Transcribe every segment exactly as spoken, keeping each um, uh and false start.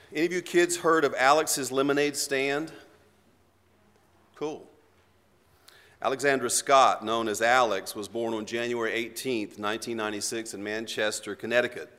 Any of you kids heard of Alex's Lemonade Stand? Cool. Alexandra Scott, known as Alex, was born on January eighteenth, nineteen ninety-six in Manchester, Connecticut.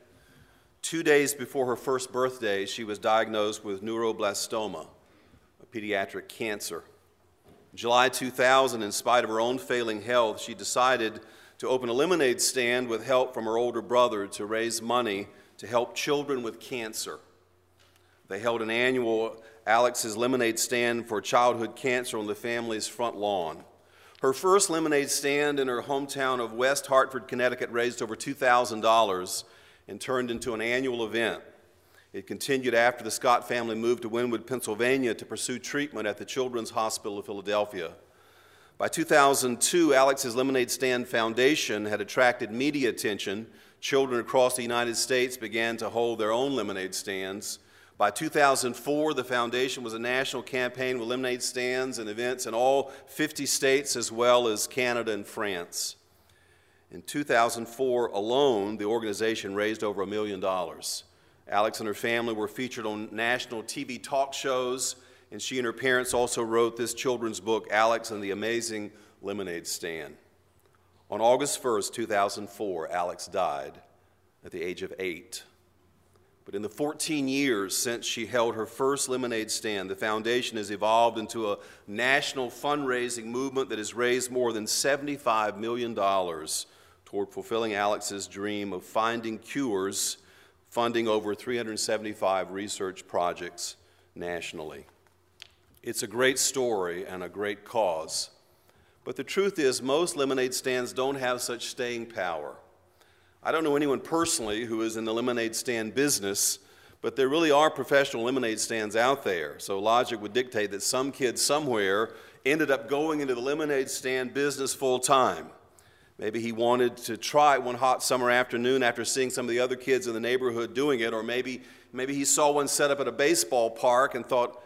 Two days before her first birthday, she was diagnosed with neuroblastoma, a pediatric cancer. In July two thousand, in spite of her own failing health, she decided to open a lemonade stand with help from her older brother to raise money to help children with cancer. They held an annual Alex's Lemonade Stand for childhood cancer on the family's front lawn. Her first lemonade stand in her hometown of West Hartford, Connecticut, raised over two thousand dollars and turned into an annual event. It continued after the Scott family moved to Wynwood, Pennsylvania to pursue treatment at the Children's Hospital of Philadelphia. By two thousand two, Alex's Lemonade Stand Foundation had attracted media attention. Children across the United States began to hold their own lemonade stands. By two thousand four, the foundation was a national campaign with lemonade stands and events in all fifty states as well as Canada and France. In two thousand four alone, the organization raised over a million dollars. Alex and her family were featured on national T V talk shows, and she and her parents also wrote this children's book, Alex and the Amazing Lemonade Stand. On August first, two thousand four, Alex died at the age of eight. But in the fourteen years since she held her first lemonade stand, the foundation has evolved into a national fundraising movement that has raised more than seventy-five million dollars toward fulfilling Alex's dream of finding cures, funding over three hundred seventy-five research projects nationally. It's a great story and a great cause. But the truth is, most lemonade stands don't have such staying power. I don't know anyone personally who is in the lemonade stand business, but there really are professional lemonade stands out there. So logic would dictate that some kid somewhere ended up going into the lemonade stand business full time. Maybe he wanted to try it one hot summer afternoon after seeing some of the other kids in the neighborhood doing it, or maybe, maybe he saw one set up at a baseball park and thought,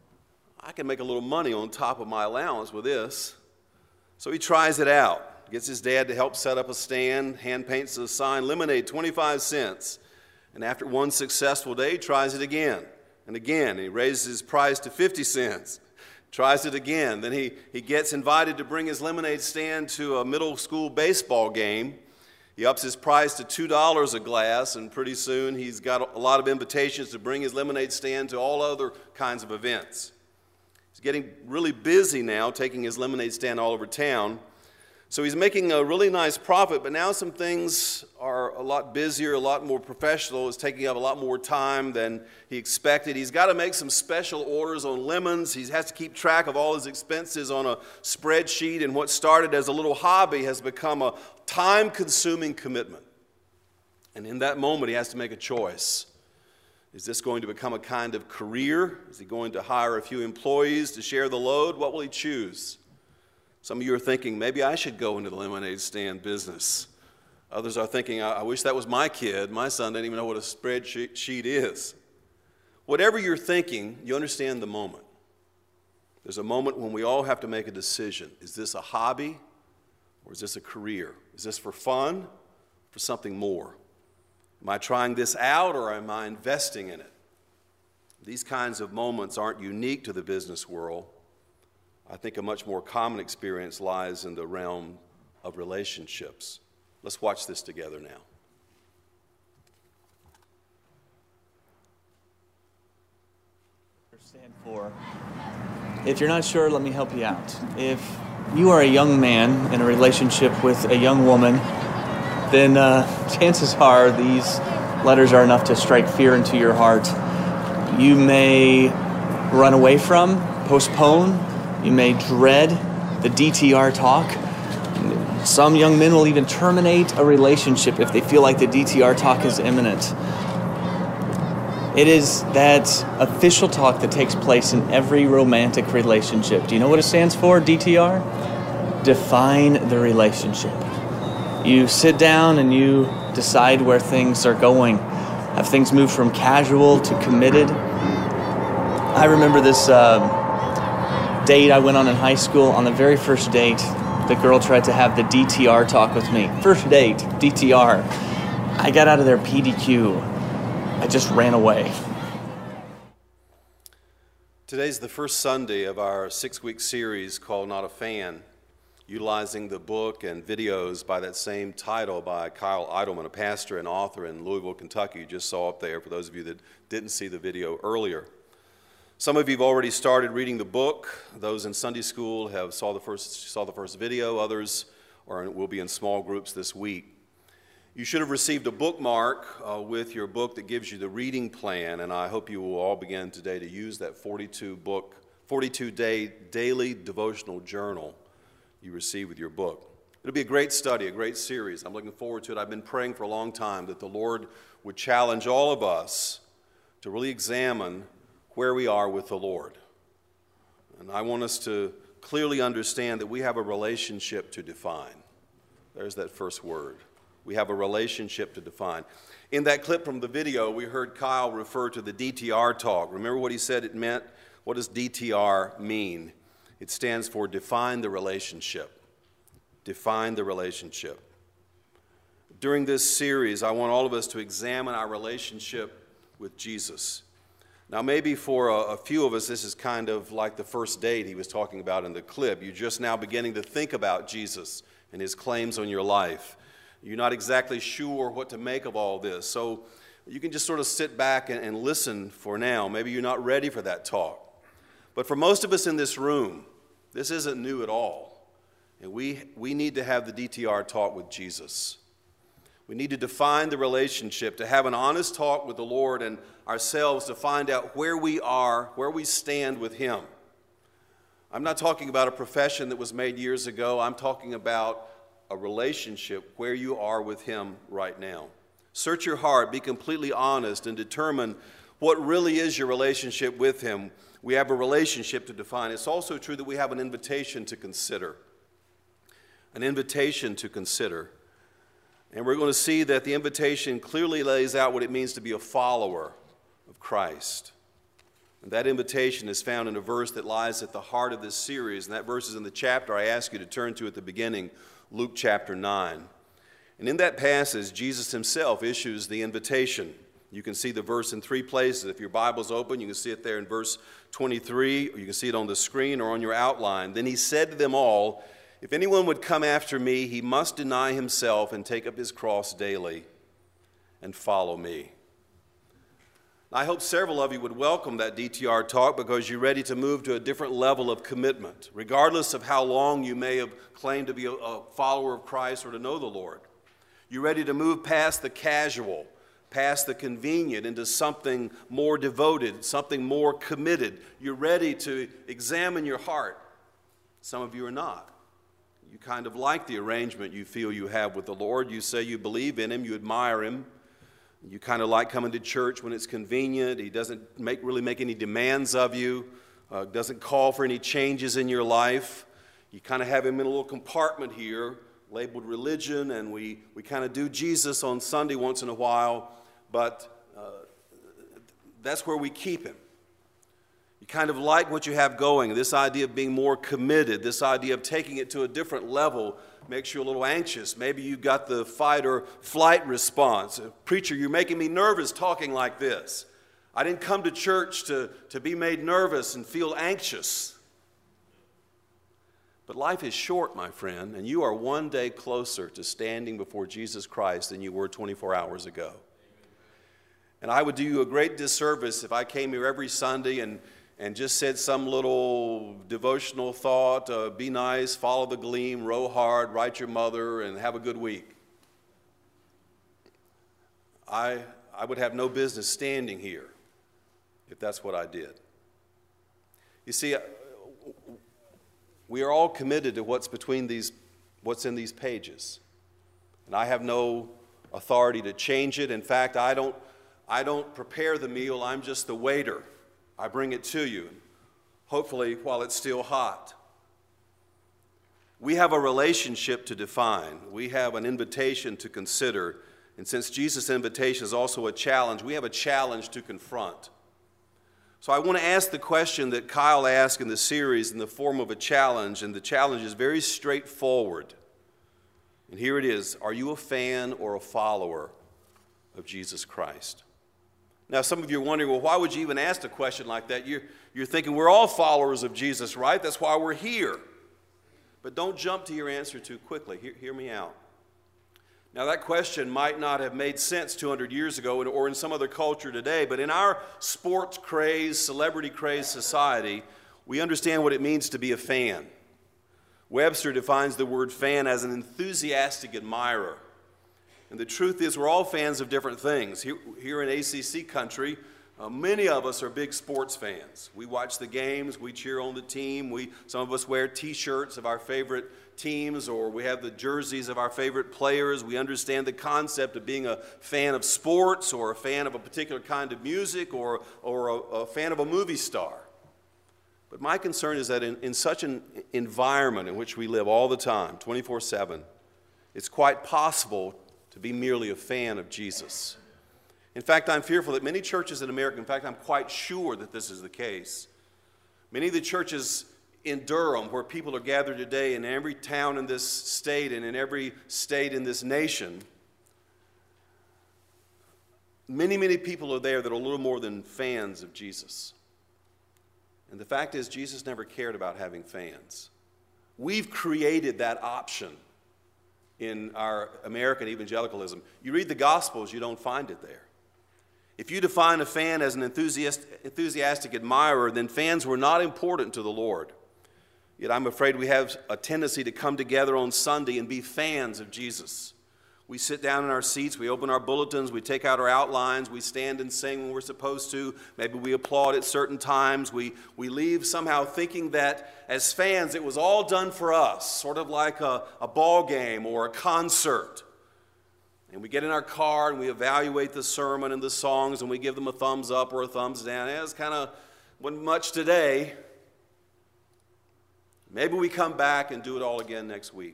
I can make a little money on top of my allowance with this. So he tries it out. Gets his dad to help set up a stand, hand paints a sign, lemonade, twenty-five cents. And after one successful day, he tries it again and again. And he raises his price to fifty cents, tries it again. Then he, he gets invited to bring his lemonade stand to a middle school baseball game. He ups his price to two dollars a glass, and pretty soon he's got a lot of invitations to bring his lemonade stand to all other kinds of events. He's getting really busy now, taking his lemonade stand all over town. So he's making a really nice profit, but now some things are a lot busier, a lot more professional. It's taking up a lot more time than he expected. He's got to make some special orders on lemons. He has to keep track of all his expenses on a spreadsheet, and what started as a little hobby has become a time-consuming commitment. And in that moment, he has to make a choice. Is this going to become a kind of career? Is he going to hire a few employees to share the load? What will he choose? Some of you are thinking, maybe I should go into the lemonade stand business. Others are thinking, I, I wish that was my kid. My son doesn't even know what a spreadsheet is. Whatever you're thinking, you understand the moment. There's a moment when we all have to make a decision. Is this a hobby or is this a career? Is this for fun or for something more? Am I trying this out or am I investing in it? These kinds of moments aren't unique to the business world. I think a much more common experience lies in the realm of relationships. Let's watch this together now. Stand for. If you're not sure, let me help you out. If you are a young man in a relationship with a young woman, then uh, chances are these letters are enough to strike fear into your heart. You may run away from, postpone, you may dread the D T R talk. Some young men will even terminate a relationship if they feel like the D T R talk is imminent. It is that official talk that takes place in every romantic relationship. Do you know what it stands for, D T R? Define the relationship. You sit down and you decide where things are going. Have things moved from casual to committed? I remember this uh, date I went on in high school. On the very first date, the girl tried to have the D T R talk with me. First date, D T R. I got out of there P D Q. I just ran away. Today's the first Sunday of our six-week series called Not a Fan, utilizing the book and videos by that same title by Kyle Idleman, a pastor and author in Louisville, Kentucky. You just saw up there for those of you that didn't see the video earlier. Some of you have already started reading the book. Those in Sunday school have saw the first saw the first video. Others are will be in small groups this week. You should have received a bookmark uh, with your book that gives you the reading plan, and I hope you will all begin today to use that forty-two book, forty-two day daily devotional journal you receive with your book. It'll be a great study, a great series. I'm looking forward to it. I've been praying for a long time that the Lord would challenge all of us to really examine where we are with the Lord. And I want us to clearly understand that we have a relationship to define. There's that first word. We have a relationship to define. In that clip from the video, we heard Kyle refer to the D T R talk. Remember what he said it meant? What does D T R mean? It stands for define the relationship. Define the relationship. During this series, I want all of us to examine our relationship with Jesus. Now, maybe for a, a few of us, this is kind of like the first date he was talking about in the clip. You're just now beginning to think about Jesus and his claims on your life. You're not exactly sure what to make of all this. So you can just sort of sit back and, and listen for now. Maybe you're not ready for that talk. But for most of us in this room, this isn't new at all. And we, we need to have the D T R talk with Jesus. We need to define the relationship, to have an honest talk with the Lord and ourselves to find out where we are, where we stand with Him. I'm not talking about a profession that was made years ago. I'm talking about a relationship where you are with Him right now. Search your heart, be completely honest, and determine what really is your relationship with Him. We have a relationship to define. It's also true that we have an invitation to consider. An invitation to consider. And we're going to see that the invitation clearly lays out what it means to be a follower of Christ. And that invitation is found in a verse that lies at the heart of this series, and that verse is in the chapter I asked you to turn to at the beginning, Luke chapter nine. And in that passage, Jesus himself issues the invitation. You can see the verse in three places. If your Bible's open, you can see it there in verse twenty-three, or you can see it on the screen or on your outline. Then he said to them all, "If anyone would come after me, he must deny himself and take up his cross daily and follow me." I hope several of you would welcome that D T R talk because you're ready to move to a different level of commitment, regardless of how long you may have claimed to be a, a follower of Christ or to know the Lord. You're ready to move past the casual, past the convenient, into something more devoted, something more committed. You're ready to examine your heart. Some of you are not. You kind of like the arrangement you feel you have with the Lord. You say you believe in Him, you admire Him. You kind of like coming to church when it's convenient. He doesn't make, really make any demands of you, uh, doesn't call for any changes in your life. You kind of have Him in a little compartment here labeled religion, and we, we kind of do Jesus on Sunday once in a while, but uh, that's where we keep Him. You kind of like what you have going. This idea of being more committed, this idea of taking it to a different level makes you a little anxious. Maybe you've got the fight or flight response. Preacher, you're making me nervous talking like this. I didn't come to church to, to be made nervous and feel anxious. But life is short, my friend, and you are one day closer to standing before Jesus Christ than you were twenty-four hours ago. And I would do you a great disservice if I came here every Sunday and and just said some little devotional thought, uh, be nice, follow the gleam, row hard, write your mother, and have a good week. I, I would have no business standing here if that's what I did. You see, we are all committed to what's between these, what's in these pages. And I have no authority to change it. In fact, I don't, I don't prepare the meal, I'm just the waiter. I bring it to you, hopefully while it's still hot. We have a relationship to define. We have an invitation to consider. And since Jesus' invitation is also a challenge, we have a challenge to confront. So I want to ask the question that Kyle asked in the series in the form of a challenge, and the challenge is very straightforward. And here it is: are you a fan or a follower of Jesus Christ? Now, some of you are wondering, well, why would you even ask a question like that? You're, you're thinking we're all followers of Jesus, right? That's why we're here. But don't jump to your answer too quickly. Hear, hear me out. Now, that question might not have made sense two hundred years ago or in some other culture today, but in our sports craze, celebrity craze society, we understand what it means to be a fan. Webster defines the word fan as an enthusiastic admirer. And the truth is, we're all fans of different things. Here, here in A C C country, uh, many of us are big sports fans. We watch the games, we cheer on the team, we, some of us wear t-shirts of our favorite teams, or we have the jerseys of our favorite players. We understand the concept of being a fan of sports, or a fan of a particular kind of music, or, or a, a fan of a movie star. But my concern is that in, in such an environment in which we live all the time, twenty-four seven, it's quite possible to be merely a fan of Jesus. In fact, I'm fearful that many churches in America, in fact, I'm quite sure that this is the case. Many of the churches in Durham, where people are gathered today, in every town in this state and in every state in this nation, many, many people are there that are a little more than fans of Jesus. And the fact is, Jesus never cared about having fans. We've created that option in our American evangelicalism. You read the Gospels, you don't find it there. If you define a fan as an enthusiast, enthusiastic admirer, then fans were not important to the Lord. Yet I'm afraid we have a tendency to come together on Sunday and be fans of Jesus. We sit down in our seats, we open our bulletins, we take out our outlines, we stand and sing when we're supposed to. Maybe we applaud at certain times. We, we leave somehow thinking that as fans it was all done for us, sort of like a, a ball game or a concert. And we get in our car and we evaluate the sermon and the songs and we give them a thumbs up or a thumbs down. Yeah, it's kind of wasn't much today. Maybe we come back and do it all again next week.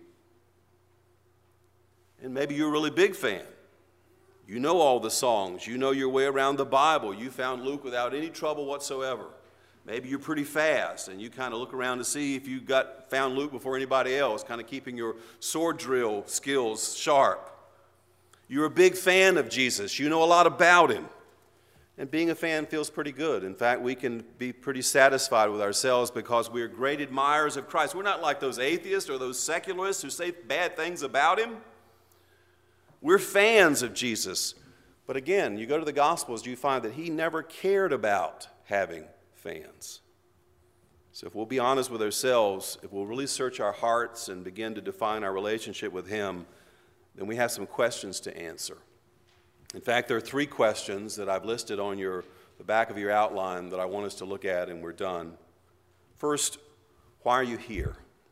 And maybe you're a really big fan. You know all the songs. You know your way around the Bible. You found Luke without any trouble whatsoever. Maybe you're pretty fast, and you kind of look around to see if you got found Luke before anybody else, kind of keeping your sword drill skills sharp. You're a big fan of Jesus. You know a lot about him. And being a fan feels pretty good. In fact, we can be pretty satisfied with ourselves because we are great admirers of Christ. We're not like those atheists or those secularists who say bad things about him. We're fans of Jesus. But again, you go to the Gospels, you find that he never cared about having fans. So if we'll be honest with ourselves, if we'll really search our hearts and begin to define our relationship with him, then we have some questions to answer. In fact, there are three questions that I've listed on your, the back of your outline that I want us to look at, and we're done. First, why are you here?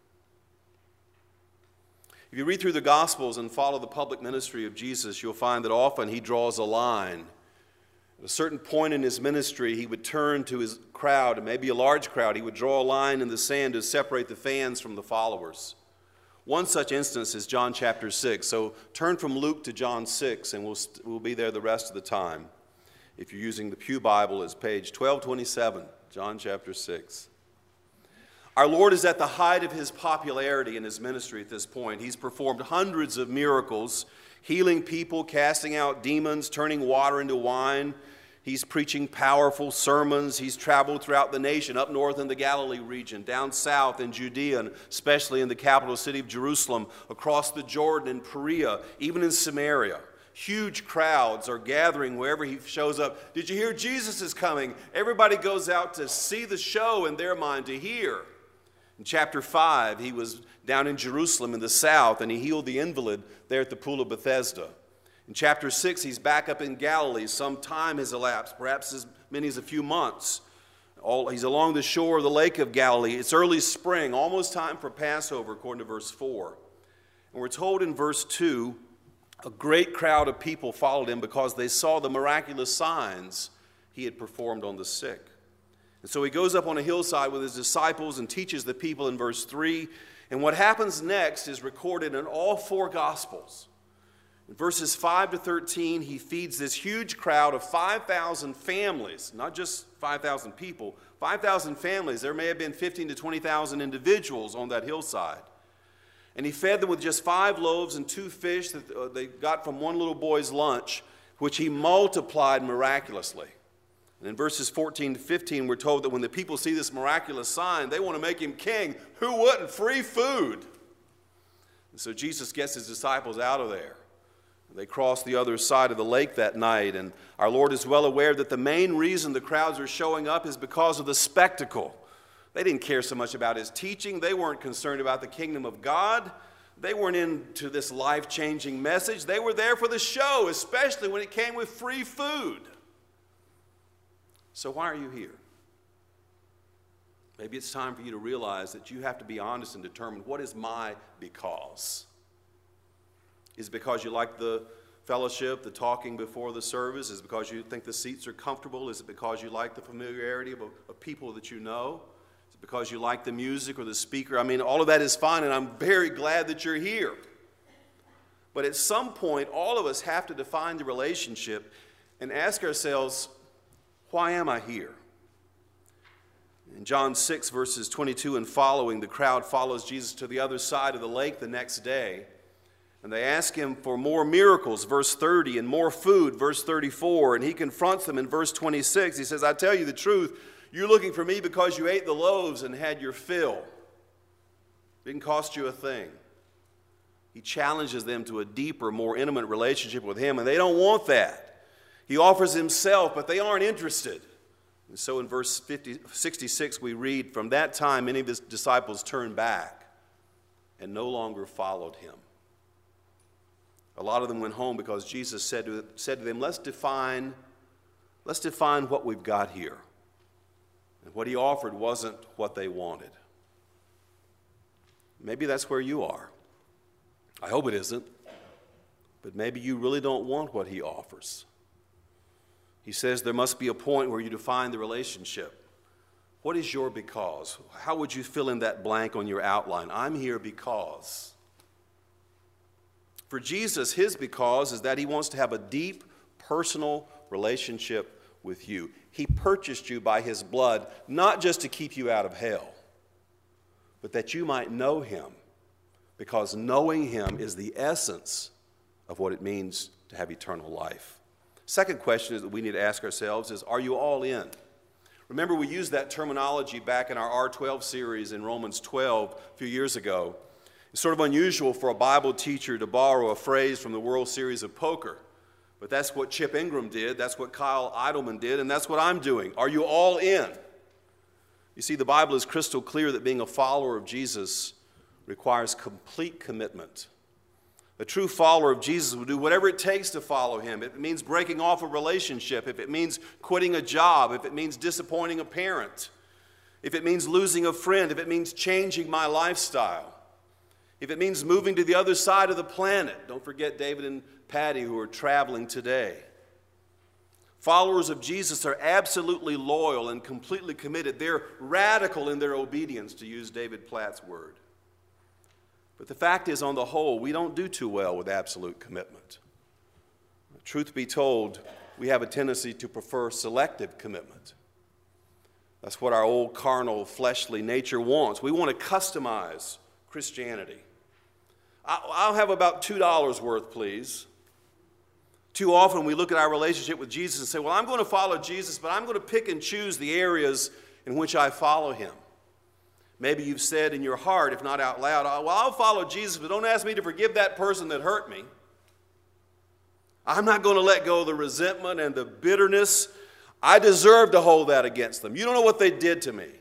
If you read through the Gospels and follow the public ministry of Jesus, you'll find that often he draws a line. At a certain point in his ministry, he would turn to his crowd, and maybe a large crowd. He would draw a line in the sand to separate the fans from the followers. One such instance is John chapter six. So turn from Luke to John six, and we'll, we'll be there the rest of the time. If you're using the Pew Bible, it's page twelve twenty-seven, John chapter six. Our Lord is at the height of his popularity in his ministry at this point. He's performed hundreds of miracles, healing people, casting out demons, turning water into wine. He's preaching powerful sermons. He's traveled throughout the nation, up north in the Galilee region, down south in Judea, and especially in the capital city of Jerusalem, across the Jordan and Perea, even in Samaria. Huge crowds are gathering wherever he shows up. Did you hear Jesus is coming? Everybody goes out to see the show in their mind, to hear. In chapter five, he was down in Jerusalem in the south, and he healed the invalid there at the pool of Bethesda. In chapter six, he's back up in Galilee. Some time has elapsed, perhaps as many as a few months. All, he's along the shore of the lake of Galilee. It's early spring, almost time for Passover, according to verse four. And we're told in verse two, a great crowd of people followed him because they saw the miraculous signs he had performed on the sick. And so he goes up on a hillside with his disciples and teaches the people in verse three. And what happens next is recorded in all four Gospels. In verses five to thirteen, he feeds this huge crowd of five thousand families, not just five thousand people, five thousand families. There may have been fifteen to twenty thousand individuals on that hillside. And he fed them with just five loaves and two fish that they got from one little boy's lunch, which he multiplied miraculously. And in verses fourteen to fifteen, we're told that when the people see this miraculous sign, they want to make him king. Who wouldn't? Free food. And so Jesus gets his disciples out of there. They cross the other side of the lake that night, and our Lord is well aware that the main reason the crowds are showing up is because of the spectacle. They didn't care so much about his teaching. They weren't concerned about the kingdom of God. They weren't into this life-changing message. They were there for the show, especially when it came with free food. So why are you here? Maybe it's time for you to realize that you have to be honest and determine, what is my because? Is it because you like the fellowship, the talking before the service? Is it because you think the seats are comfortable? Is it because you like the familiarity of, of people that you know? Is it because you like the music or the speaker? I mean, all of that is fine, and I'm very glad that you're here. But at some point, all of us have to define the relationship and ask ourselves, why am I here? In John six, verses twenty-two and following, the crowd follows Jesus to the other side of the lake the next day. And they ask him for more miracles, verse thirty, and more food, verse thirty-four. And he confronts them in verse twenty-six. He says, I tell you the truth, you're looking for me because you ate the loaves and had your fill. It didn't cost you a thing. He challenges them to a deeper, more intimate relationship with him, and they don't want that. He offers himself, but they aren't interested. And so in verse fifty, sixty-six, we read, from that time many of his disciples turned back and no longer followed him. A lot of them went home because Jesus said to, said to them, let's define, let's define what we've got here. And what he offered wasn't what they wanted. Maybe that's where you are. I hope it isn't. But maybe you really don't want what he offers. He says there must be a point where you define the relationship. What is your because? How would you fill in that blank on your outline? I'm here because. For Jesus, his because is that he wants to have a deep, personal relationship with you. He purchased you by his blood, not just to keep you out of hell, but that you might know him, because knowing him is the essence of what it means to have eternal life. Second question is that we need to ask ourselves is, are you all in? Remember, we used that terminology back in our R twelve series in Romans twelve a few years ago. It's sort of unusual for a Bible teacher to borrow a phrase from the World Series of Poker. But that's what Chip Ingram did, that's what Kyle Idleman did, and that's what I'm doing. Are you all in? You see, the Bible is crystal clear that being a follower of Jesus requires complete commitment. A true follower of Jesus will do whatever it takes to follow him. If it means breaking off a relationship, if it means quitting a job, if it means disappointing a parent, if it means losing a friend, if it means changing my lifestyle, if it means moving to the other side of the planet. Don't forget David and Patty who are traveling today. Followers of Jesus are absolutely loyal and completely committed. They're radical in their obedience, to use David Platt's word. But the fact is, on the whole, we don't do too well with absolute commitment. Truth be told, we have a tendency to prefer selective commitment. That's what our old carnal, fleshly nature wants. We want to customize Christianity. I'll have about two dollars worth, please. Too often we look at our relationship with Jesus and say, well, I'm going to follow Jesus, but I'm going to pick and choose the areas in which I follow him. Maybe you've said in your heart, if not out loud, well, I'll follow Jesus, but don't ask me to forgive that person that hurt me. I'm not going to let go of the resentment and the bitterness. I deserve to hold that against them. You don't know what they did to me.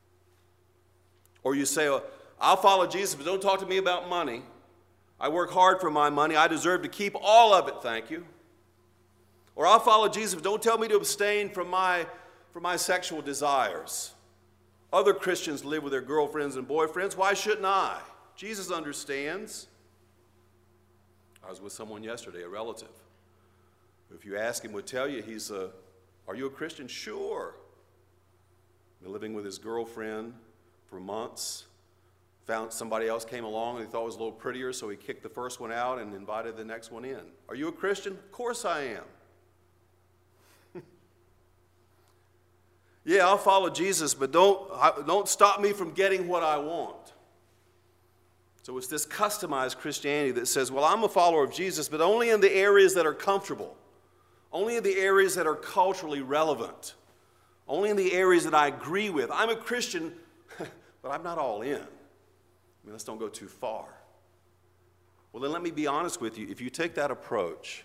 Or you say, well, I'll follow Jesus, but don't talk to me about money. I work hard for my money. I deserve to keep all of it, thank you. Or I'll follow Jesus, but don't tell me to abstain from my, from my sexual desires. Other Christians live with their girlfriends and boyfriends. Why shouldn't I? Jesus understands. I was with someone yesterday, a relative. If you ask him, would tell you, he's a, are you a Christian? Sure. Been living with his girlfriend for months. Found somebody else came along and he thought it was a little prettier, so he kicked the first one out and invited the next one in. Are you a Christian? Of course I am. Yeah, I'll follow Jesus, but don't, don't stop me from getting what I want. So it's this customized Christianity that says, well, I'm a follower of Jesus, but only in the areas that are comfortable, only in the areas that are culturally relevant. only in the areas that I agree with. I'm a Christian, but I'm not all in. I mean, let's don't go too far. Well, then let me be honest with you. If you take that approach,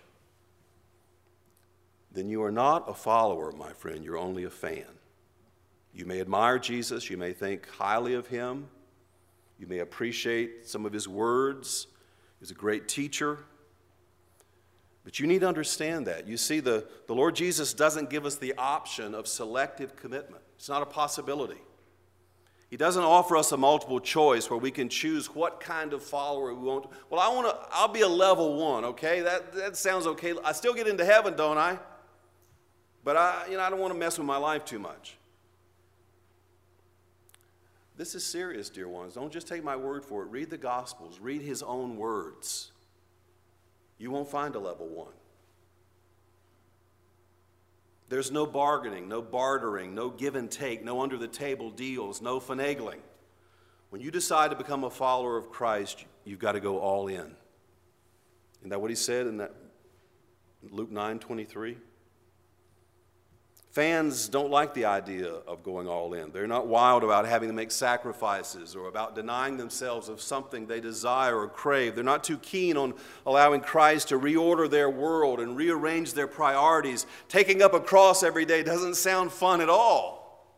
then you are not a follower, my friend. You're only a fan. You may admire Jesus. You may think highly of him. You may appreciate some of his words. He's a great teacher. But you need to understand that. You see, the, the Lord Jesus doesn't give us the option of selective commitment. It's not a possibility. He doesn't offer us a multiple choice where we can choose what kind of follower we want. Well, I want to, I'll be a level one, okay? That, that sounds okay. I still get into heaven, don't I? But I, you know, I don't want to mess with my life too much. This is serious, dear ones. Don't just take my word for it. Read the Gospels. Read his own words. You won't find a level one. There's no bargaining, no bartering, no give and take, no under-the-table deals, no finagling. When you decide to become a follower of Christ, you've got to go all in. Isn't that what he said in that Luke nine twenty-three? Fans don't like the idea of going all in. They're not wild about having to make sacrifices or about denying themselves of something they desire or crave. They're not too keen on allowing Christ to reorder their world and rearrange their priorities. Taking up a cross every day doesn't sound fun at all.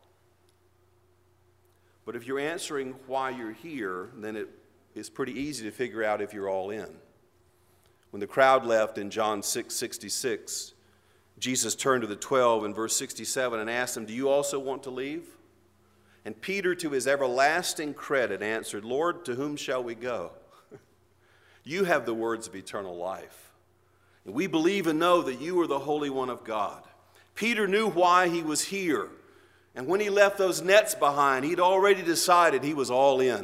But if you're answering why you're here, then it is pretty easy to figure out if you're all in. When the crowd left in John six sixty-six, Jesus turned to the twelve in verse sixty-seven and asked them, "Do you also want to leave?" And Peter, to his everlasting credit, answered, "Lord, to whom shall we go? You have the words of eternal life. And we believe and know that you are the Holy One of God." Peter knew why he was here. And when he left those nets behind, he'd already decided he was all in.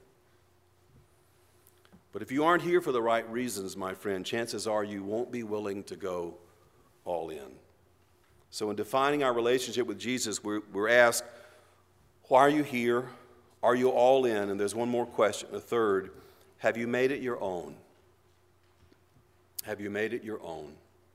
But if you aren't here for the right reasons, my friend, chances are you won't be willing to go all in. So in defining our relationship with Jesus, we're, we're asked, why are you here? Are you all in? And there's one more question, a third. Have you made it your own? Have you made it your own?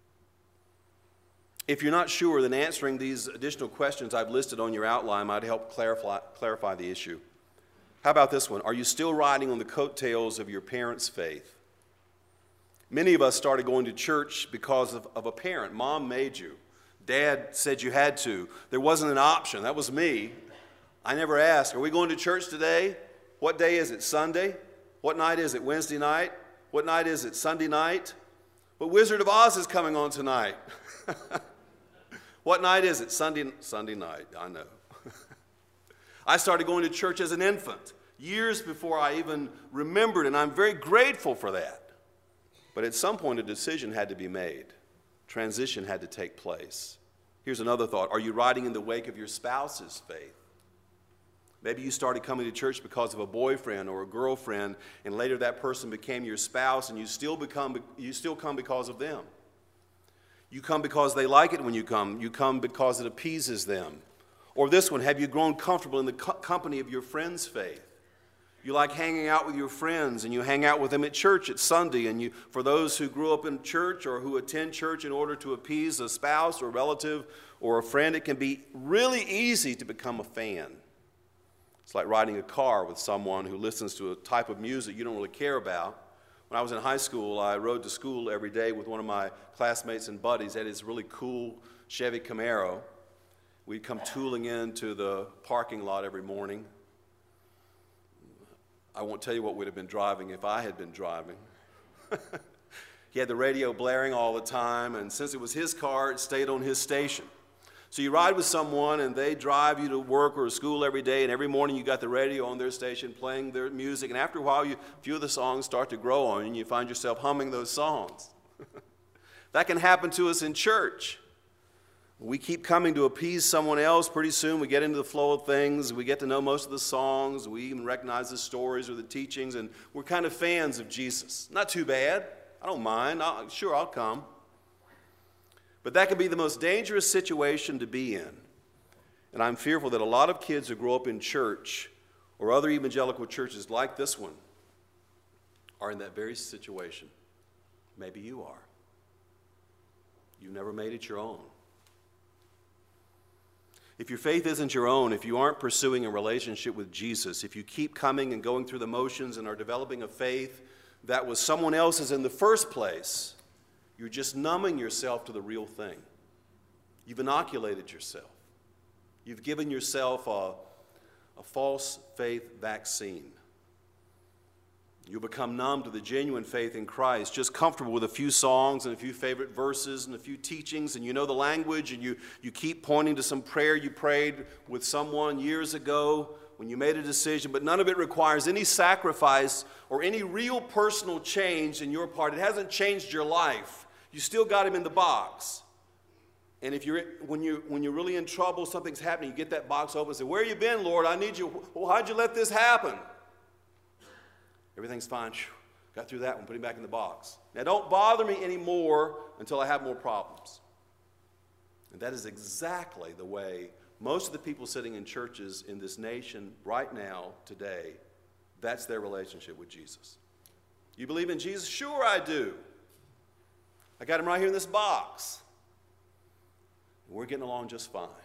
If you're not sure, then answering these additional questions I've listed on your outline might help clarify, clarify the issue. How about this one? Are you still riding on the coattails of your parents' faith? Many of us started going to church because of, of a parent. Mom made you. Dad said you had to. There wasn't an option. That was me. I never asked, are we going to church today? What day is it? Sunday? What night is it? Wednesday night? What night is it? Sunday night? But Wizard of Oz is coming on tonight. What night is it? Sunday, Sunday night. I know. I started going to church as an infant, years before I even remembered, and I'm very grateful for that. But at some point, a decision had to be made. Transition had to take place. Here's another thought. Are you riding in the wake of your spouse's faith? Maybe you started coming to church because of a boyfriend or a girlfriend, and later that person became your spouse, and you still become you still come because of them. You come because they like it when you come. You come because it appeases them. Or this one, have you grown comfortable in the co- company of your friend's faith? You like hanging out with your friends, and you hang out with them at church at Sunday. And you, for those who grew up in church or who attend church in order to appease a spouse or relative or a friend, it can be really easy to become a fan. It's like riding a car with someone who listens to a type of music you don't really care about. When I was in high school, I rode to school every day with one of my classmates and buddies. That is really cool Chevy Camaro. We'd come tooling into the parking lot every morning. I won't tell you what we'd have been driving if I had been driving. He had the radio blaring all the time, and since it was his car, it stayed on his station. So you ride with someone, and they drive you to work or to school every day, and every morning you got the radio on their station playing their music, and after a while, you, a few of the songs start to grow on you, and you find yourself humming those songs. That can happen to us in church. We keep coming to appease someone else. Pretty soon we get into the flow of things. We get to know most of the songs. We even recognize the stories or the teachings. And we're kind of fans of Jesus. Not too bad. I don't mind. I'll, sure, I'll come. But that can be the most dangerous situation to be in. And I'm fearful that a lot of kids who grow up in church or other evangelical churches like this one are in that very situation. Maybe you are. You never made it your own. If your faith isn't your own, if you aren't pursuing a relationship with Jesus, if you keep coming and going through the motions and are developing a faith that was someone else's in the first place, you're just numbing yourself to the real thing. You've inoculated yourself. You've given yourself a, a false faith vaccine. You'll become numb to the genuine faith in Christ, just comfortable with a few songs and a few favorite verses and a few teachings, and you know the language, and you, you keep pointing to some prayer you prayed with someone years ago when you made a decision, but none of it requires any sacrifice or any real personal change in your part. It hasn't changed your life. You still got him in the box. And if you're when you when you're really in trouble, something's happening, you get that box open and say, "Where you been, Lord? I need you." Well, how'd you let this happen? Everything's fine. Got through that one, put him back in the box. Now, don't bother me anymore until I have more problems. And that is exactly the way most of the people sitting in churches in this nation right now, today, that's their relationship with Jesus. You believe in Jesus? Sure I do. I got him right here in this box. And we're getting along just fine.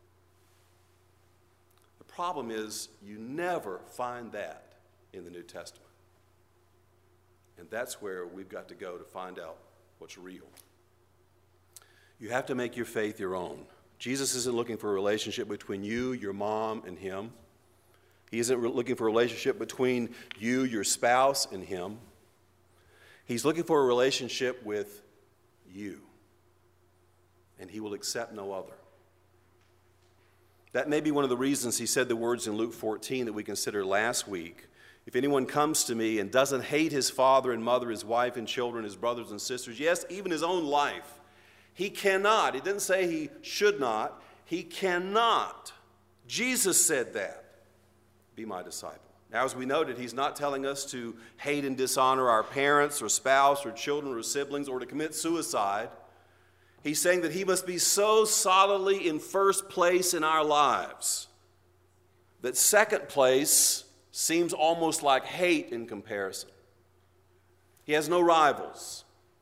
The problem is you never find that in the New Testament. And that's where we've got to go to find out what's real. You have to make your faith your own. Jesus isn't looking for a relationship between you, your mom, and him. He isn't looking for a relationship between you, your spouse, and him. He's looking for a relationship with you. And he will accept no other. That may be one of the reasons he said the words in Luke fourteen that we considered last week. If anyone comes to me and doesn't hate his father and mother, his wife and children, his brothers and sisters, yes, even his own life, he cannot. He didn't say he should not. He cannot. Jesus said that. Be my disciple. Now, as we noted, he's not telling us to hate and dishonor our parents or spouse or children or siblings or to commit suicide. He's saying that he must be so solidly in first place in our lives that second place seems almost like hate in comparison. He has no rivals.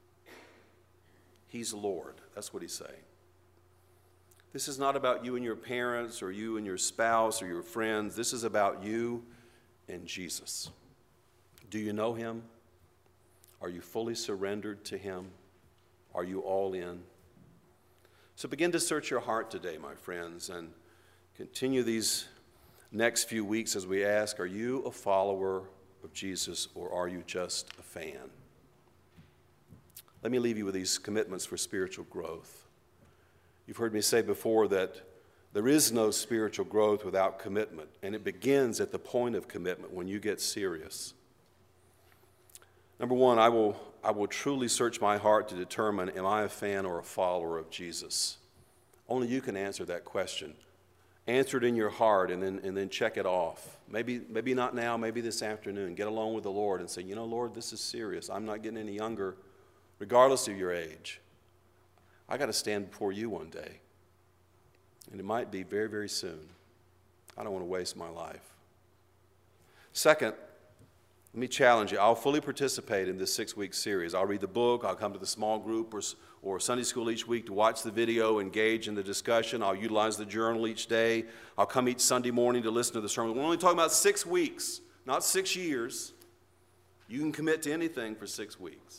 He's Lord. That's what he's saying. This is not about you and your parents or you and your spouse or your friends. This is about you and Jesus. Do you know him? Are you fully surrendered to him? Are you all in? So begin to search your heart today, my friends, and continue these next few weeks as we ask, are you a follower of Jesus or are you just a fan? Let me leave you with these commitments for spiritual growth. You've heard me say before that there is no spiritual growth without commitment, and it begins at the point of commitment when you get serious. Number one, I will, I will truly search my heart to determine, am I a fan or a follower of Jesus? Only you can answer that question. Answer it in your heart and then, and then check it off. Maybe, maybe not now, maybe this afternoon. Get along with the Lord and say, you know, Lord, this is serious. I'm not getting any younger, regardless of your age. I got to stand before you one day. And it might be very, very soon. I don't want to waste my life. Second, let me challenge you. I'll fully participate in this six-week series. I'll read the book. I'll come to the small group or, or Sunday school each week to watch the video, engage in the discussion. I'll utilize the journal each day. I'll come each Sunday morning to listen to the sermon. We're only talking about six weeks, not six years. You can commit to anything for six weeks.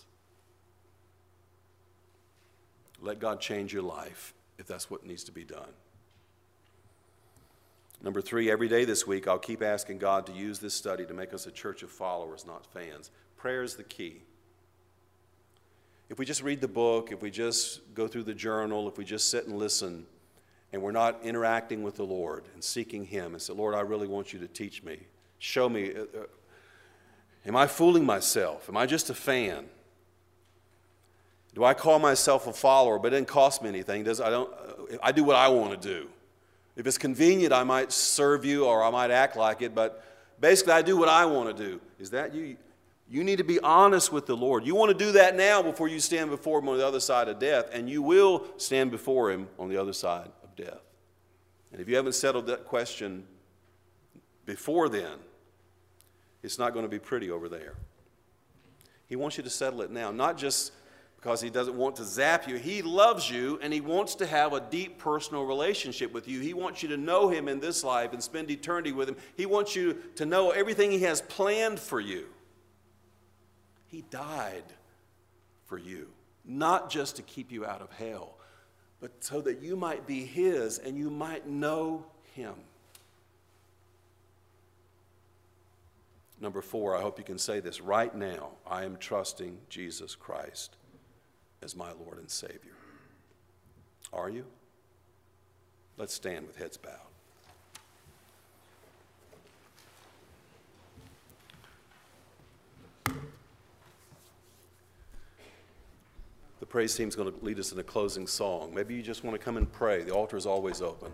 Let God change your life if that's what needs to be done. Number three, every day this week, I'll keep asking God to use this study to make us a church of followers, not fans. Prayer is the key. If we just read the book, if we just go through the journal, if we just sit and listen, and we're not interacting with the Lord and seeking him and say, Lord, I really want you to teach me. Show me. Uh, uh, am I fooling myself? Am I just a fan? Do I call myself a follower, but it doesn't cost me anything? Does I don't? Uh, I do what I want to do. If it's convenient, I might serve you or I might act like it, but basically I do what I want to do. Is that you? You need to be honest with the Lord. You want to do that now before you stand before him on the other side of death, and you will stand before him on the other side of death. And if you haven't settled that question before then, it's not going to be pretty over there. He wants you to settle it now, not just because he doesn't want to zap you. He loves you, and he wants to have a deep personal relationship with you. He wants you to know him in this life and spend eternity with him. He wants you to know everything he has planned for you. He died for you, not just to keep you out of hell, but so that you might be his and you might know him. Number four, I hope you can say this. Right now, I am trusting Jesus Christ as my Lord and Savior. Are you? Let's stand with heads bowed. The praise team is going to lead us in a closing song. Maybe you just want to come and pray. The altar is always open.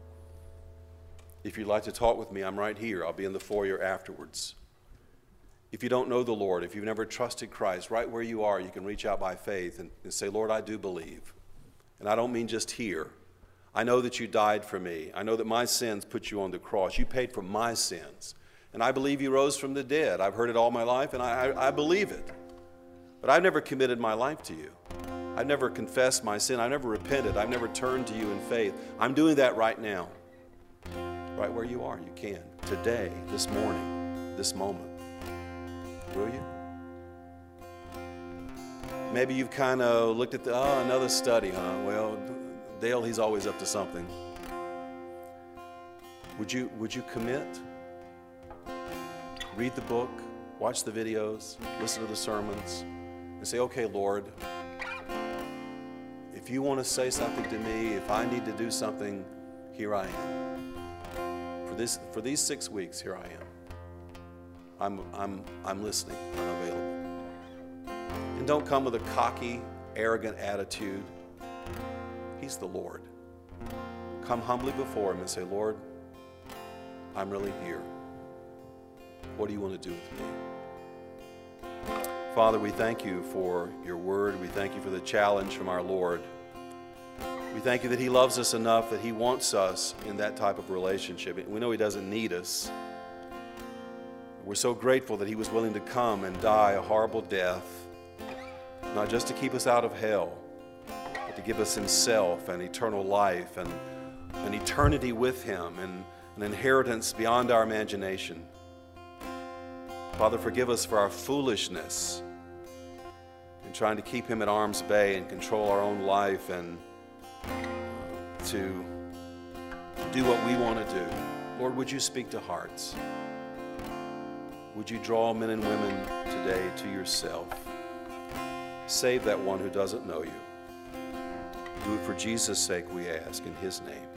If you'd like to talk with me, I'm right here. I'll be in the foyer afterwards. If you don't know the Lord, if you've never trusted Christ, right where you are, you can reach out by faith and, and say, Lord, I do believe. And I don't mean just here. I know that you died for me. I know that my sins put you on the cross. You paid for my sins. And I believe you rose from the dead. I've heard it all my life, and I, I, I believe it. But I've never committed my life to you. I've never confessed my sin. I've never repented. I've never turned to you in faith. I'm doing that right now. Right where you are, you can. Today, this morning, this moment. Will you? Maybe you've kind of looked at the, oh, another study, huh? Well, Dale, he's always up to something. Would you, would you commit? Read the book, watch the videos, listen to the sermons, and say, okay, Lord, if you want to say something to me, if I need to do something, here I am. For this, for these six weeks, here I am. I'm, I'm, I'm listening. I'm available. And don't come with a cocky, arrogant attitude. He's the Lord. Come humbly before him and say, Lord, I'm really here. What do you want to do with me? Father, we thank you for your word. We thank you for the challenge from our Lord. We thank you that he loves us enough that he wants us in that type of relationship. We know he doesn't need us. We're so grateful that he was willing to come and die a horrible death, not just to keep us out of hell, but to give us himself and eternal life and an eternity with him and an inheritance beyond our imagination. Father, forgive us for our foolishness in trying to keep him at arm's bay and control our own life and to do what we want to do. Lord, would you speak to hearts? Would you draw men and women today to yourself? Save that one who doesn't know you. Do it for Jesus' sake, we ask, in his name.